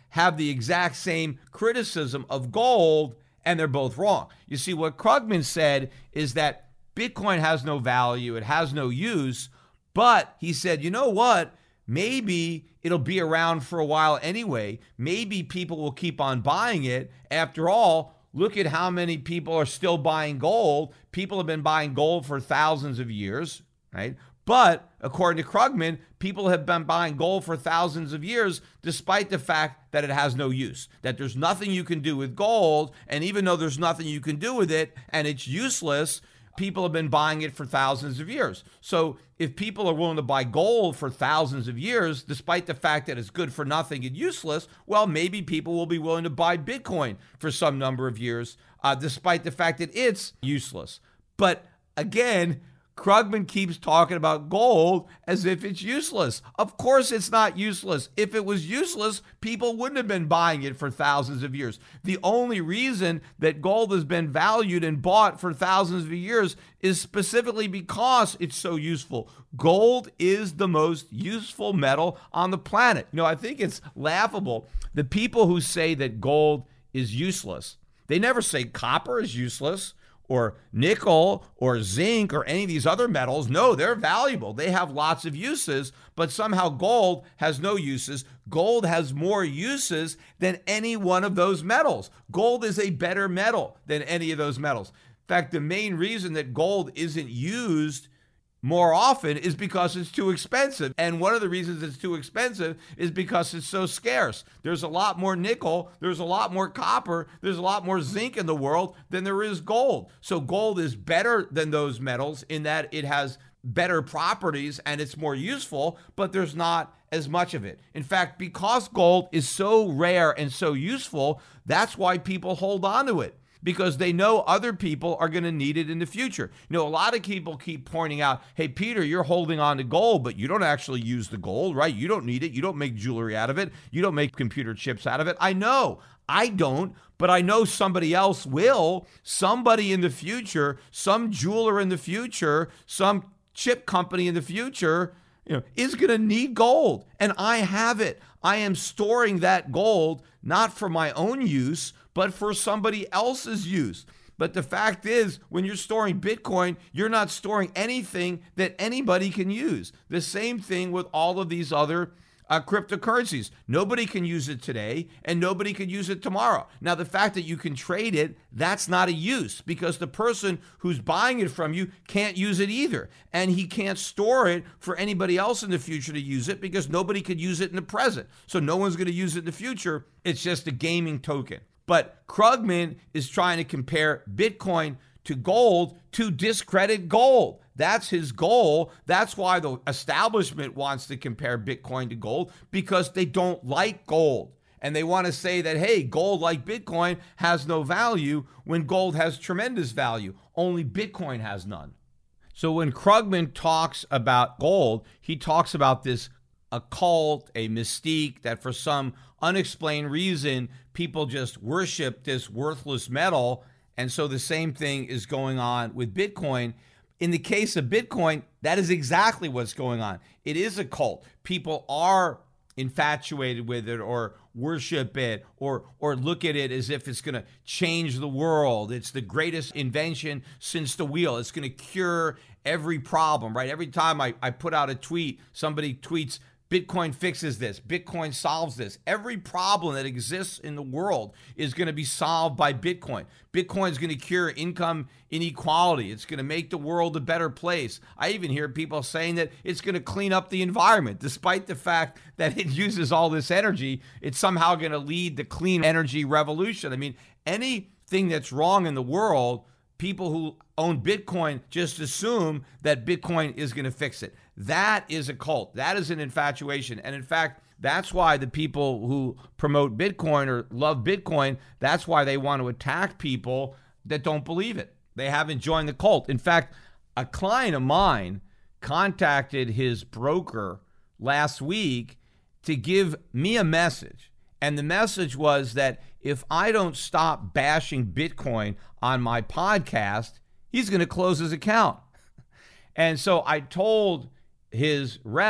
have the exact same criticism of gold, and they're both wrong. You see, what Krugman said is that Bitcoin has no value, it has no use, but he said, you know what? Maybe it'll be around for a while anyway. Maybe people will keep on buying it. After all, look at how many people are still buying gold. People have been buying gold for thousands of years, right? But according to Krugman, people have been buying gold for thousands of years, despite the fact that it has no use, that there's nothing you can do with gold. And even though there's nothing you can do with it and it's useless, people have been buying it for thousands of years. So if people are willing to buy gold for thousands of years, despite the fact that it's good for nothing and useless, well, maybe people will be willing to buy Bitcoin for some number of years, uh, despite the fact that it's useless. But again, Krugman keeps talking about gold as if it's useless. Of course it's not useless. If it was useless, people wouldn't have been buying it for thousands of years. The only reason that gold has been valued and bought for thousands of years is specifically because it's so useful. Gold is the most useful metal on the planet. You know, I think it's laughable. The people who say that gold is useless, they never say copper is useless, or nickel or zinc or any of these other metals. No, they're valuable. They have lots of uses, but somehow gold has no uses. Gold has more uses than any one of those metals. Gold is a better metal than any of those metals. In fact, the main reason that gold isn't used more often is because it's too expensive. And one of the reasons it's too expensive is because it's so scarce. There's a lot more nickel, there's a lot more copper, there's a lot more zinc in the world than there is gold. So gold is better than those metals in that it has better properties and it's more useful, but there's not as much of it. In fact, because gold is so rare and so useful, that's why people hold on to it, because they know other people are going to need it in the future. You know, a lot of people keep pointing out, hey, Peter, you're holding on to gold, but you don't actually use the gold, right? You don't need it. You don't make jewelry out of it. You don't make computer chips out of it. I know. I don't, but I know somebody else will. Somebody in the future, some jeweler in the future, some chip company in the future, you know, is going to need gold. And I have it. I am storing that gold, not for my own use, but for somebody else's use. But the fact is, when you're storing Bitcoin, you're not storing anything that anybody can use. The same thing with all of these other uh, cryptocurrencies. Nobody can use it today, and nobody can use it tomorrow. Now, the fact that you can trade it, that's not a use, because the person who's buying it from you can't use it either. And he can't store it for anybody else in the future to use it, because nobody could use it in the present. So no one's going to use it in the future. It's just a gaming token. But Krugman is trying to compare Bitcoin to gold to discredit gold. That's his goal. That's why the establishment wants to compare Bitcoin to gold, because they don't like gold. And they want to say that, hey, gold like Bitcoin has no value when gold has tremendous value. Only Bitcoin has none. So when Krugman talks about gold, he talks about this occult, a mystique, that for some unexplained reason, people just worship this worthless metal. And so the same thing is going on with Bitcoin. In the case of Bitcoin, that is exactly what's going on. It is a cult. People are infatuated with it, or worship it, or or look at it as if it's going to change the world. It's the greatest invention since the wheel. It's going to cure every problem, right? Every time I, I put out a tweet, somebody tweets, Bitcoin fixes this. Bitcoin solves this. Every problem that exists in the world is going to be solved by Bitcoin. Bitcoin is going to cure income inequality. It's going to make the world a better place. I even hear people saying that it's going to clean up the environment. Despite the fact that it uses all this energy, it's somehow going to lead the clean energy revolution. I mean, anything that's wrong in the world, people who own Bitcoin just assume that Bitcoin is going to fix it. That is a cult. That is an infatuation. And in fact, that's why the people who promote Bitcoin or love Bitcoin, that's why they want to attack people that don't believe it. They haven't joined the cult. In fact, a client of mine contacted his broker last week to give me a message. And the message was that if I don't stop bashing Bitcoin on my podcast, he's going to close his account. And so I told his rep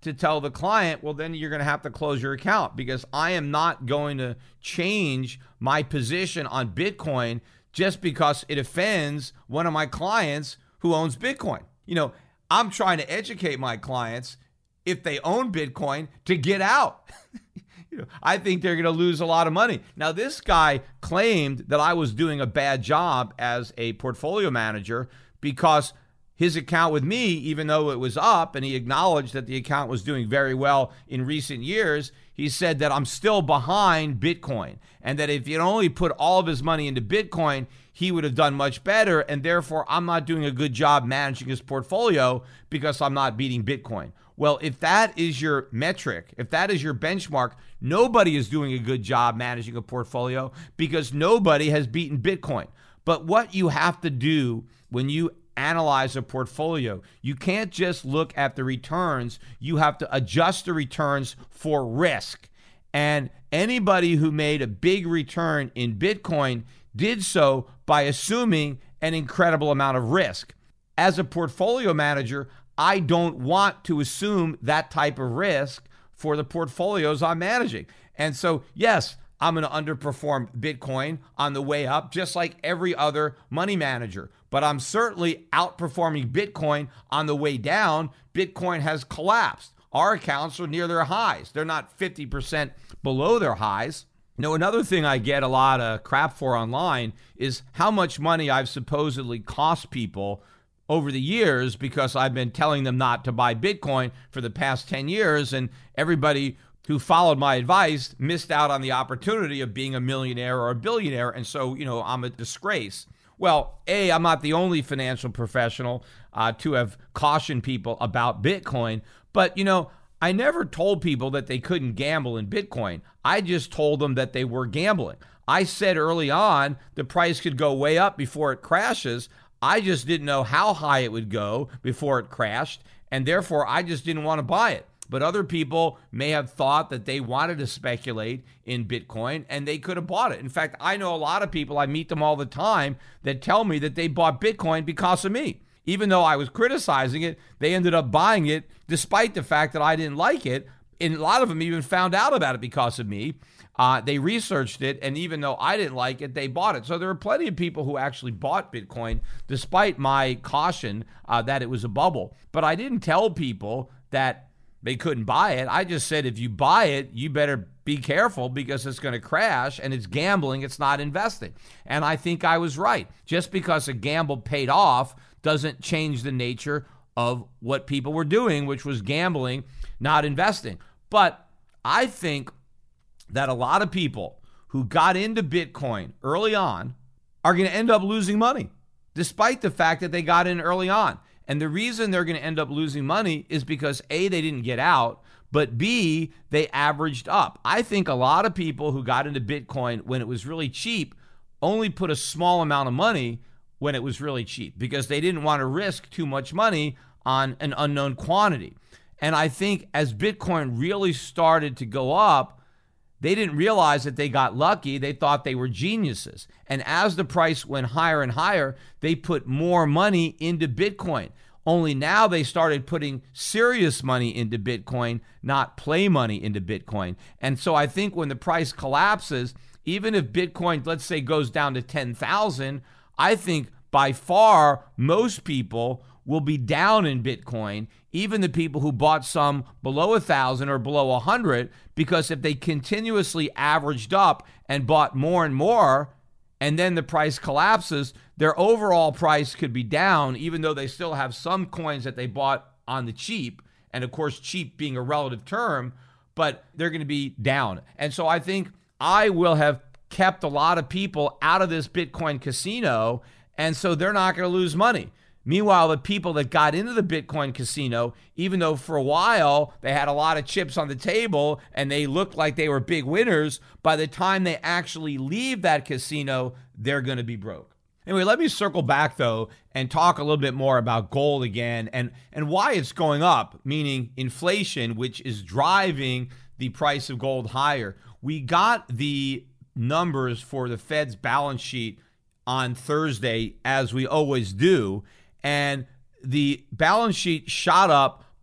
to tell the client, well, then you're going to have to close your account, because I am not going to change my position on Bitcoin just because it offends one of my clients who owns Bitcoin. You know, I'm trying to educate my clients, if they own Bitcoin, to get out. You know, I think they're going to lose a lot of money. Now, this guy claimed that I was doing a bad job as a portfolio manager because his account with me, even though it was up, and he acknowledged that the account was doing very well in recent years, he said that I'm still behind Bitcoin, and that if he'd only put all of his money into Bitcoin, he would have done much better, and therefore I'm not doing a good job managing his portfolio because I'm not beating Bitcoin. Well, if that is your metric, if that is your benchmark, nobody is doing a good job managing a portfolio because nobody has beaten Bitcoin. But what you have to do when you analyze a portfolio, you can't just look at the returns. You have to adjust the returns for risk. And anybody who made a big return in Bitcoin did so by assuming an incredible amount of risk. As a portfolio manager, I don't want to assume that type of risk for the portfolios I'm managing. And so, yes, I'm going to underperform Bitcoin on the way up, just like every other money manager. But I'm certainly outperforming Bitcoin on the way down. Bitcoin has collapsed. Our accounts are near their highs. They're not fifty percent below their highs. You know, another thing I get a lot of crap for online is how much money I've supposedly cost people over the years because I've been telling them not to buy Bitcoin for the past ten years, and everybody who followed my advice missed out on the opportunity of being a millionaire or a billionaire, and so, you know, I'm a disgrace. Well, A, I'm not the only financial professional uh, to have cautioned people about Bitcoin, but, you know, I never told people that they couldn't gamble in Bitcoin. I just told them that they were gambling. I said early on the price could go way up before it crashes. I just didn't know how high it would go before it crashed, and therefore I just didn't want to buy it. But other people may have thought that they wanted to speculate in Bitcoin, and they could have bought it. In fact, I know a lot of people, I meet them all the time, that tell me that they bought Bitcoin because of me. Even though I was criticizing it, they ended up buying it despite the fact that I didn't like it. And a lot of them even found out about it because of me. Uh, they researched it, and even though I didn't like it, they bought it. So there are plenty of people who actually bought Bitcoin despite my caution uh, that it was a bubble. But I didn't tell people that they couldn't buy it. I just said, if you buy it, you better be careful because it's going to crash, and it's gambling. It's not investing. And I think I was right. Just because a gamble paid off doesn't change the nature of what people were doing, which was gambling, not investing. But I think that a lot of people who got into Bitcoin early on are going to end up losing money, despite the fact that they got in early on. And the reason they're going to end up losing money is because A, they didn't get out, but B, they averaged up. I think a lot of people who got into Bitcoin when it was really cheap only put a small amount of money when it was really cheap because they didn't want to risk too much money on an unknown quantity. And I think as Bitcoin really started to go up, they didn't realize that they got lucky. They thought they were geniuses. And as the price went higher and higher, they put more money into Bitcoin. Only now they started putting serious money into Bitcoin, not play money into Bitcoin. And so I think when the price collapses, even if Bitcoin, let's say, goes down to ten thousand, I think by far most people will be down in Bitcoin, even the people who bought some below one thousand or below one hundred, because if they continuously averaged up and bought more and more, and then the price collapses, their overall price could be down, even though they still have some coins that they bought on the cheap, and of course cheap being a relative term, but they're going to be down. And so I think I will have kept a lot of people out of this Bitcoin casino, and so they're not going to lose money. Meanwhile, the people that got into the Bitcoin casino, even though for a while they had a lot of chips on the table and they looked like they were big winners, by the time they actually leave that casino, they're going to be broke. Anyway, let me circle back, though, and talk a little bit more about gold again and, and why it's going up, meaning inflation, which is driving the price of gold higher. We got the numbers for the Fed's balance sheet on Thursday, as we always do, and the balance sheet shot up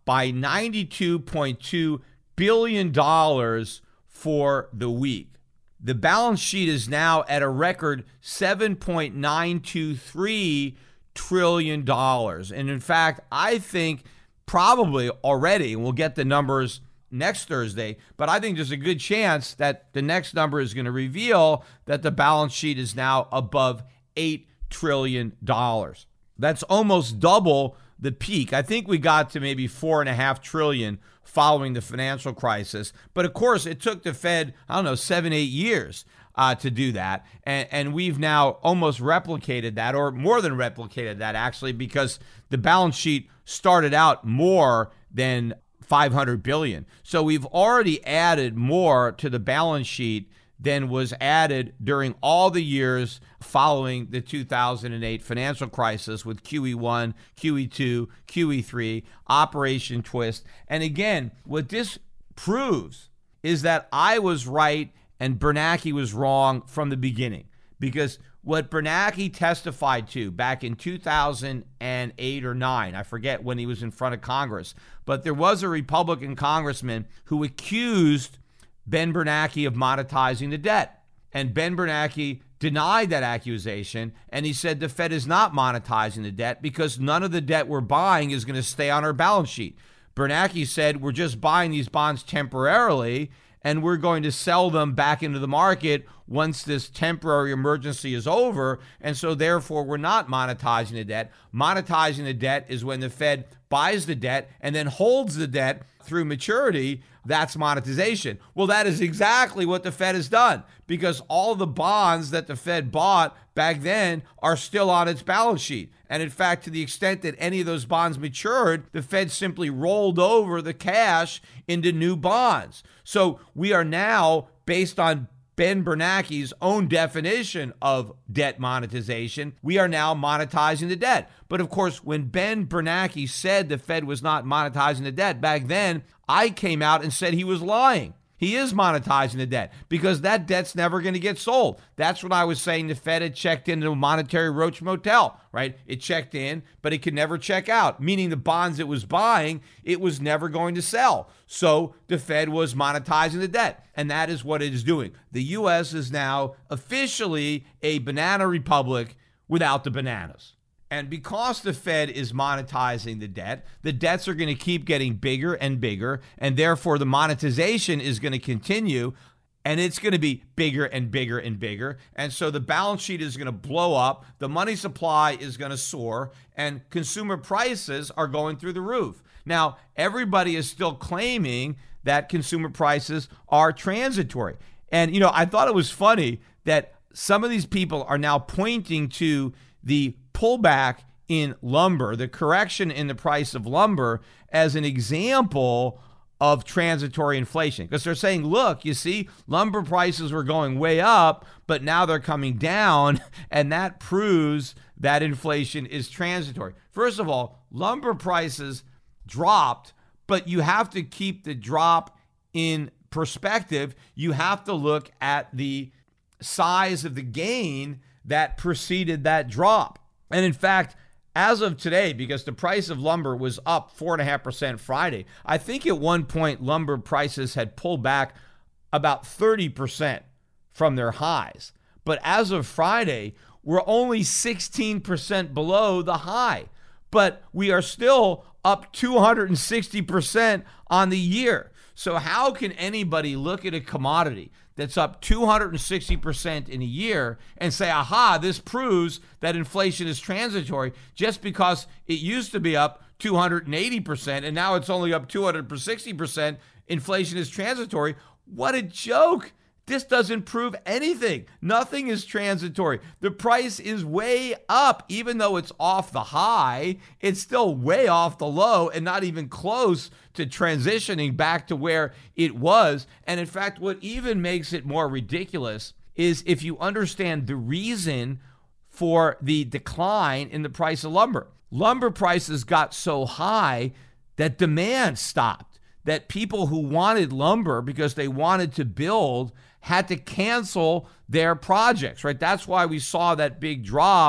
by ninety-two point two billion dollars for the week. The balance sheet is now at a record seven point nine two three trillion dollars. And in fact, I think probably already, and we'll get the numbers next Thursday, but I think there's a good chance that the next number is going to reveal that the balance sheet is now above eight trillion dollars. That's almost double the peak. I think we got to maybe four and a half trillion following the financial crisis. But of course, it took the Fed, I don't know, seven, eight years uh, to do that. And, and we've now almost replicated that, or more than replicated that, actually, because the balance sheet started out more than five hundred billion dollars. So we've already added more to the balance sheet than was added during all the years following the two thousand eight financial crisis with Q E one, Q E two, Q E three, Operation Twist. And again, what this proves is that I was right and Bernanke was wrong from the beginning. Because what Bernanke testified to back in two thousand eight or nine, I forget when he was in front of Congress, but there was a Republican congressman who accused Ben Bernanke of monetizing the debt. And Ben Bernanke denied that accusation, and he said the Fed is not monetizing the debt because none of the debt we're buying is going to stay on our balance sheet. Bernanke said we're just buying these bonds temporarily, and we're going to sell them back into the market once this temporary emergency is over, and so therefore we're not monetizing the debt. Monetizing the debt is when the Fed buys the debt and then holds the debt through maturity. That's monetization. Well, that is exactly what the Fed has done, because all the bonds that the Fed bought back then are still on its balance sheet. And in fact, to the extent that any of those bonds matured, the Fed simply rolled over the cash into new bonds. So we are now, based on Ben Bernanke's own definition of debt monetization, we are now monetizing the debt. But of course, when Ben Bernanke said the Fed was not monetizing the debt back then, I came out and said he was lying. He is monetizing the debt because that debt's never going to get sold. That's what I was saying. The Fed had checked into a monetary Roach Motel, right? It checked in, but it could never check out, meaning the bonds it was buying, it was never going to sell. So the Fed was monetizing the debt, and that is what it is doing. The U S is now officially a banana republic without the bananas. And because the Fed is monetizing the debt, the debts are going to keep getting bigger and bigger, and therefore the monetization is going to continue, and it's going to be bigger and bigger and bigger. And so the balance sheet is going to blow up, the money supply is going to soar, and consumer prices are going through the roof. Now, everybody is still claiming that consumer prices are transitory. And, you know, I thought it was funny that some of these people are now pointing to the pullback in lumber, the correction in the price of lumber, as an example of transitory inflation. Because they're saying, look, you see, lumber prices were going way up, but now they're coming down, and that proves that inflation is transitory. First of all, lumber prices dropped, but you have to keep the drop in perspective. You have to look at the size of the gain that preceded that drop. And in fact, as of today, because the price of lumber was up four point five percent Friday, I think at one point lumber prices had pulled back about thirty percent from their highs. But as of Friday, we're only sixteen percent below the high. But we are still up two hundred sixty percent on the year. So how can anybody look at a commodity that's up two hundred sixty percent in a year and say, aha, this proves that inflation is transitory, just because it used to be up two hundred eighty percent and now it's only up two hundred sixty percent, inflation is transitory? What a joke. This doesn't prove anything. Nothing is transitory. The price is way up. Even though it's off the high, it's still way off the low and not even close to transitioning back to where it was. And in fact, what even makes it more ridiculous is if you understand the reason for the decline in the price of lumber. Lumber prices got so high that demand stopped, that people who wanted lumber because they wanted to build had to cancel their projects, right? That's why we saw that big drop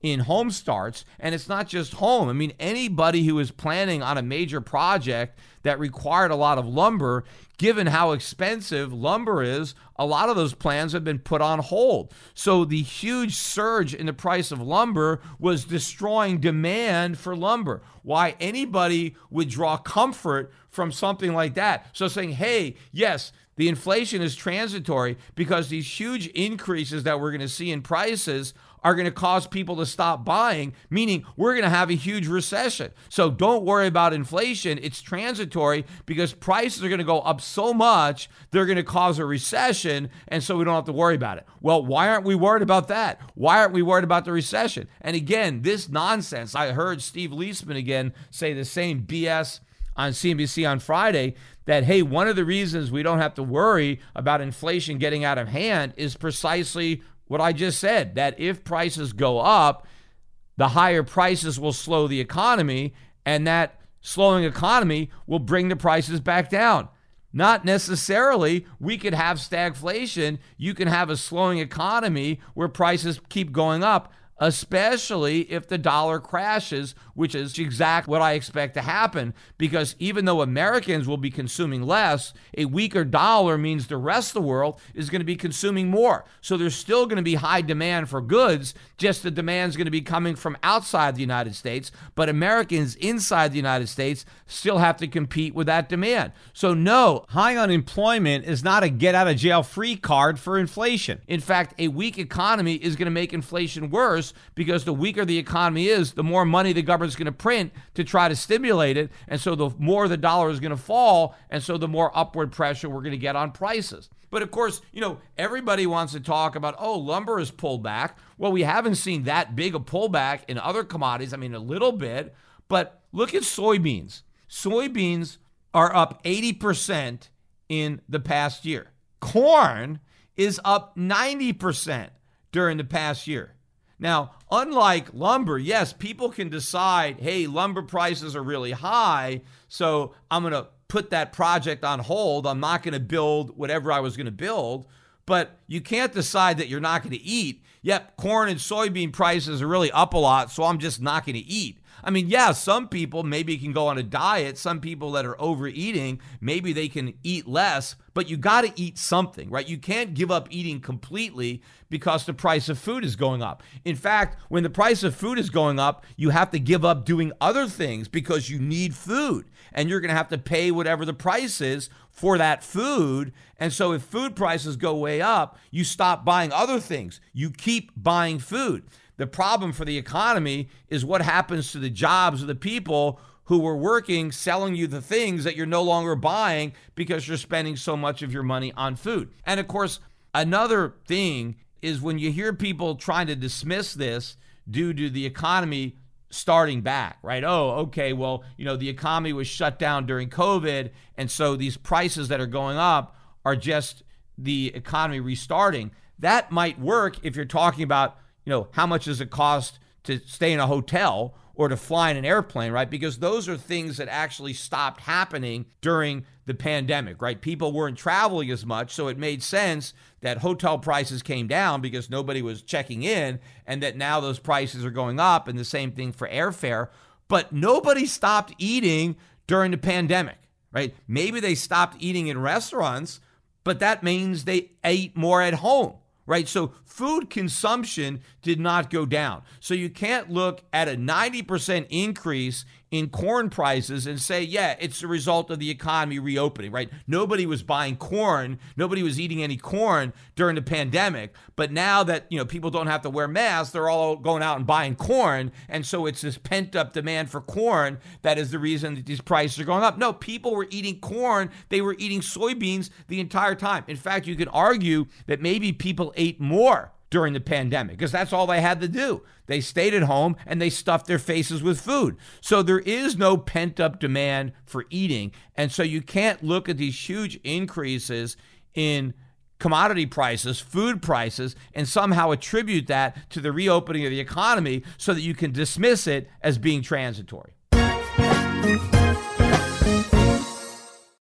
in home starts. And it's not just home. I mean, anybody who is planning on a major project that required a lot of lumber, given how expensive lumber is, a lot of those plans have been put on hold. So the huge surge in the price of lumber was destroying demand for lumber. Why anybody would draw comfort from something like that. So saying, hey, yes, the inflation is transitory because these huge increases that we're going to see in prices are going to cause people to stop buying, meaning we're going to have a huge recession. So don't worry about inflation. It's transitory because prices are going to go up so much, they're going to cause a recession, and so we don't have to worry about it. Well, why aren't we worried about that? Why aren't we worried about the recession? And again, this nonsense, I heard Steve Leisman again say the same B S on C N B C on Friday, that, hey, one of the reasons we don't have to worry about inflation getting out of hand is precisely what I just said, that if prices go up, the higher prices will slow the economy, and that slowing economy will bring the prices back down. Not necessarily. We could have stagflation. You can have a slowing economy where prices keep going up, especially if the dollar crashes, which is exactly what I expect to happen, because even though Americans will be consuming less, a weaker dollar means the rest of the world is going to be consuming more. So there's still going to be high demand for goods, just the demand is going to be coming from outside the United States, but Americans inside the United States still have to compete with that demand. So no, high unemployment is not a get-out-of-jail-free card for inflation. In fact, a weak economy is going to make inflation worse, because the weaker the economy is, the more money the government's going to print to try to stimulate it. And so the more the dollar is going to fall. And so the more upward pressure we're going to get on prices. But of course, you know, everybody wants to talk about, oh, lumber is pulled back. Well, we haven't seen that big a pullback in other commodities. I mean, a little bit. But look at soybeans. Soybeans are up eighty percent in the past year. Corn is up ninety percent during the past year. Now, unlike lumber, yes, people can decide, hey, lumber prices are really high, so I'm going to put that project on hold. I'm not going to build whatever I was going to build. But you can't decide that you're not going to eat. Yep, corn and soybean prices are really up a lot, so I'm just not going to eat. I mean, yeah, some people maybe can go on a diet. Some people that are overeating, maybe they can eat less, but you got to eat something, right? You can't give up eating completely because the price of food is going up. In fact, when the price of food is going up, you have to give up doing other things because you need food, and you're going to have to pay whatever the price is for that food. And so if food prices go way up, you stop buying other things. You keep buying food. The problem for the economy is what happens to the jobs of the people who were working, selling you the things that you're no longer buying because you're spending so much of your money on food. And of course, another thing is when you hear people trying to dismiss this due to the economy starting back, right? Oh, okay, well, you know, the economy was shut down during COVID, and so these prices that are going up are just the economy restarting. That might work if you're talking about, you know, how much does it cost to stay in a hotel or to fly in an airplane, right? Because those are things that actually stopped happening during the pandemic, right? People weren't traveling as much, so it made sense that hotel prices came down because nobody was checking in, and that now those prices are going up, and the same thing for airfare. But nobody stopped eating during the pandemic, right? Maybe they stopped eating in restaurants, but that means they ate more at home, right? So food consumption did not go down. So you can't look at a ninety percent increase in corn prices and say, yeah, it's a result of the economy reopening, right? Nobody was buying corn. Nobody was eating any corn during the pandemic. But now that, you know, people don't have to wear masks, they're all going out and buying corn. And so it's this pent up demand for corn that is the reason that these prices are going up. No, people were eating corn. They were eating soybeans the entire time. In fact, you could argue that maybe people ate more during the pandemic because that's all they had to do. They stayed at home and they stuffed their faces with food. So there is no pent-up demand for eating. And so you can't look at these huge increases in commodity prices, food prices, and somehow attribute that to the reopening of the economy so that you can dismiss it as being transitory.